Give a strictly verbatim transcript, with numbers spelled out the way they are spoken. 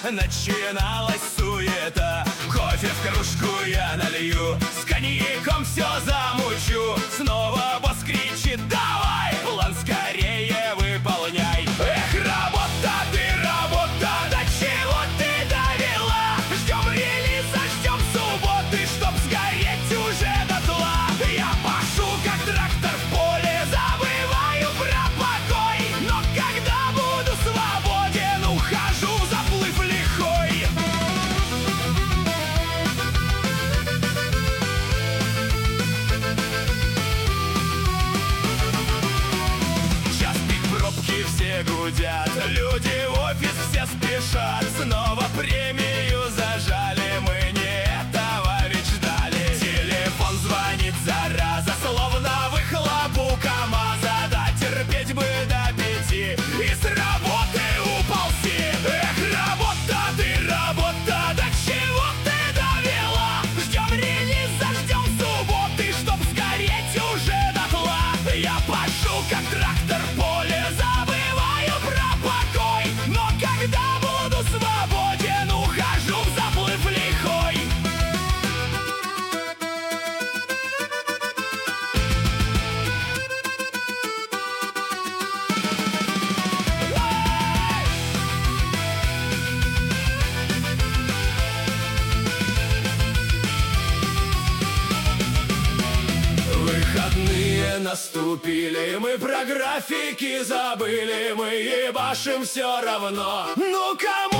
начиналась суета. Кофе в кружку я налью, с коньяком все замучу. Снова босс кричит: давай, план скорее выполняй. Эх, работа ты, работа, до чего ты довела? Ждем релиза, ждем субботы, чтоб сгореть уже дотла. Я пашу, как трактор в поле, забываю про покой. Но когда буду свободен, ухожу в заплыв лихой. Час пик, пробки все гудят, люди в офис все спешат. Снова премию зажали, мы не этого ведь ждали. Телефон звонит, зараза, словно выхлоп у КамАЗа. Да терпеть бы до пяти и с работы уползти. Эх, работа ты, работа, до чего ты довела? Ждем релиза, ждем субботы, чтоб сгореть уже дотла. Я пашу, как трактор в поле, забываю про покой. Но когда буду свободен, ухожу в заплыв лихой. Выходные наступили, мы про графики забыли, мы ебашим все равно. Ну кому